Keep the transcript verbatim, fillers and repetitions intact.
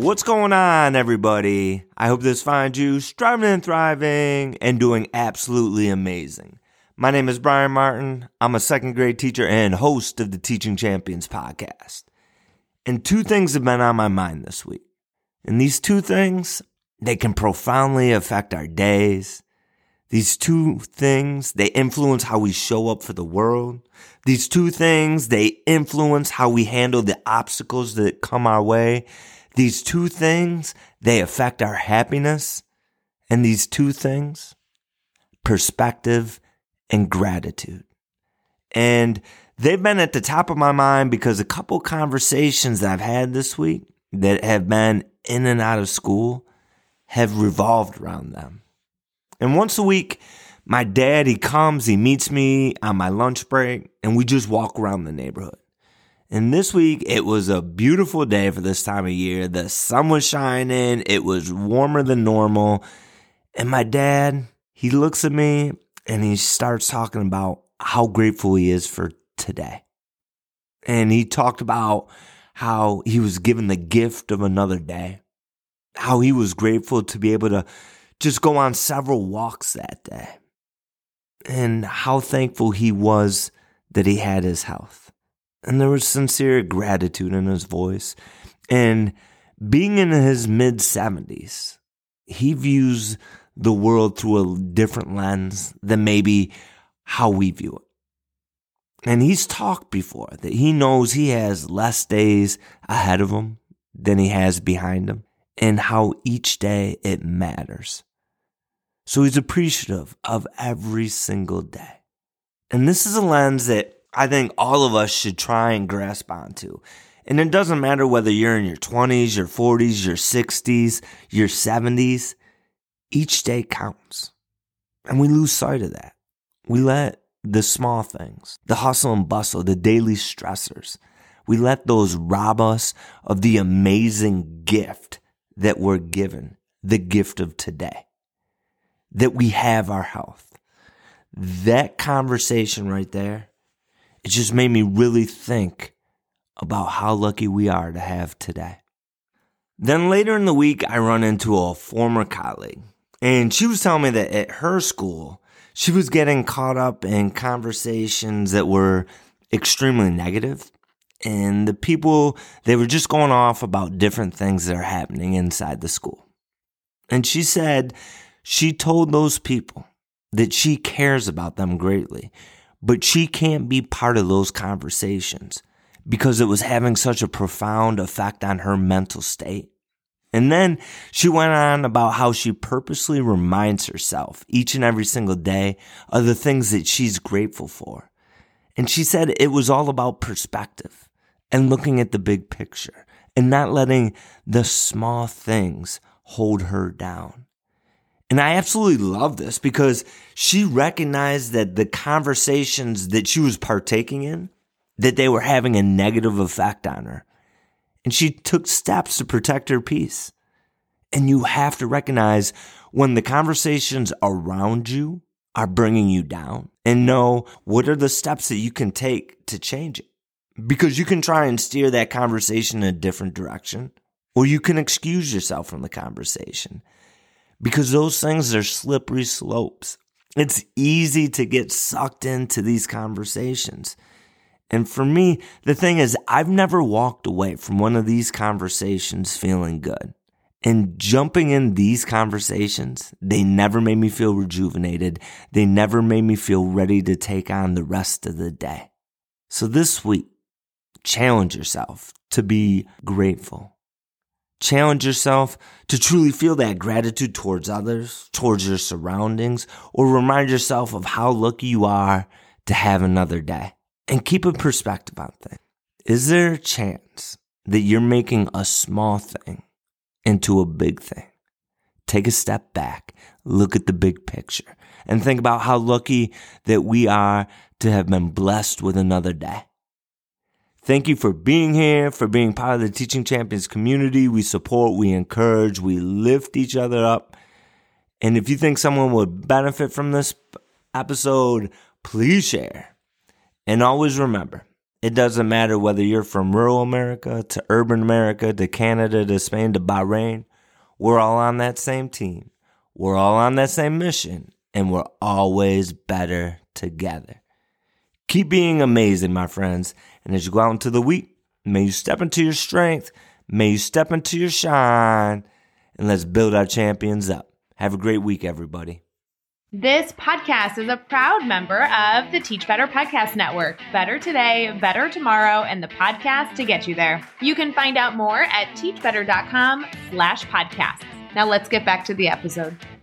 What's going on, everybody? I hope this finds you striving and thriving and doing absolutely amazing. My name is Brian Martin. I'm a second grade teacher and host of the Teaching Champions podcast. And two things have been on my mind this week. And these two things, they can profoundly affect our days. These two things, they influence how we show up for the world. These two things, they influence how we handle the obstacles that come our way. These two things, they affect our happiness. And these two things, perspective and gratitude. And they've been at the top of my mind because a couple conversations that I've had this week that have been in and out of school have revolved around them. And once a week, my dad, he comes, he meets me on my lunch break, and we just walk around the neighborhood. And this week, it was a beautiful day for this time of year. The sun was shining. It was warmer than normal. And my dad, he looks at me and he starts talking about how grateful he is for today. And he talked about how he was given the gift of another day, how he was grateful to be able to just go on several walks that day, and how thankful he was that he had his health. And there was sincere gratitude in his voice. And being in his mid-seventies, he views the world through a different lens than maybe how we view it. And he's talked before that he knows he has less days ahead of him than he has behind him, and how each day it matters. So he's appreciative of every single day. And this is a lens that I think all of us should try and grasp onto. And it doesn't matter whether you're in your twenties, your forties, your sixties, your seventies. Each day counts. And we lose sight of that. We let the small things, the hustle and bustle, the daily stressors, we let those rob us of the amazing gift that we're given, the gift of today, that we have our health. That conversation right there, it just made me really think about how lucky we are to have today. Then later in the week, I run into a former colleague, and she was telling me that at her school, she was getting caught up in conversations that were extremely negative. And the people, they were just going off about different things that are happening inside the school. And she said she told those people that she cares about them greatly, but she can't be part of those conversations because it was having such a profound effect on her mental state. And then she went on about how she purposely reminds herself each and every single day of the things that she's grateful for. And she said it was all about perspective and looking at the big picture and not letting the small things hold her down. And I absolutely love this because she recognized that the conversations that she was partaking in, that they were having a negative effect on her. And she took steps to protect her peace. And you have to recognize when the conversations around you are bringing you down and know what are the steps that you can take to change it. Because you can try and steer that conversation in a different direction, or you can excuse yourself from the conversation. Because those things are slippery slopes. It's easy to get sucked into these conversations. And for me, the thing is, I've never walked away from one of these conversations feeling good. And jumping in these conversations, they never made me feel rejuvenated. They never made me feel ready to take on the rest of the day. So this week, challenge yourself to be grateful. Challenge yourself to truly feel that gratitude towards others, towards your surroundings, or remind yourself of how lucky you are to have another day. And keep a perspective on things. Is there a chance that you're making a small thing into a big thing? Take a step back, look at the big picture, and think about how lucky that we are to have been blessed with another day. Thank you for being here, for being part of the Teaching Champions community. We support, we encourage, we lift each other up. And if you think someone would benefit from this episode, please share. And always remember, It doesn't matter whether you're from rural America to urban America to Canada to Spain to Bahrain. We're all on that same team. We're all on that same mission, and we're always better together. Keep being amazing, my friends. And as you go out into the week, may you step into your strength. May you step into your shine. And let's build our champions up. Have a great week, everybody. This podcast is a proud member of the Teach Better Podcast Network. Better today, better tomorrow, and the podcast to get you there. You can find out more at teachbetter.com slash podcasts. Now let's get back to the episode.